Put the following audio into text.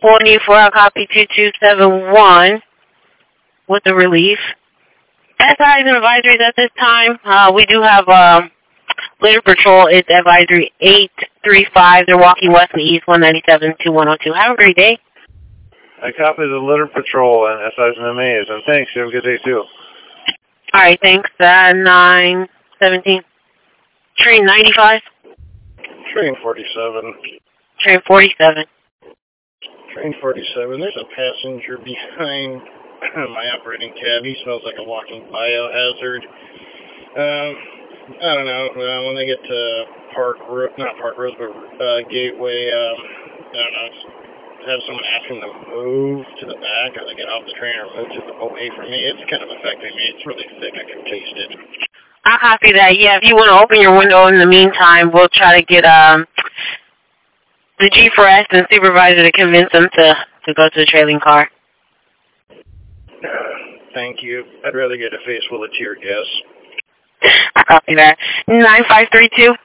44, I'll copy 2271 with the relief. SIs and advisories at this time. We do have litter patrol. It's advisory 835. They're walking west and east 197 to 102. Have a great day. I copy the litter patrol and SIs and MAs, and thanks. You have a good day, too. All right, thanks. 917. Train 95. Train 47. Train 47. Train 47. There's a passenger behind my operating cab. He smells like a walking biohazard. I don't know. When they get to Gateway, I don't know. Have someone ask him to move to the back, or they get off the train or move to the away from me. It's kind of affecting me. It's really thick. I can taste it. I'll copy that. Yeah, if you want to open your window in the meantime, we'll try to get the G4S and supervisor to convince them to go to the trailing car. Thank you. I'd rather get a face full of tear gas. I'll copy that. 9532.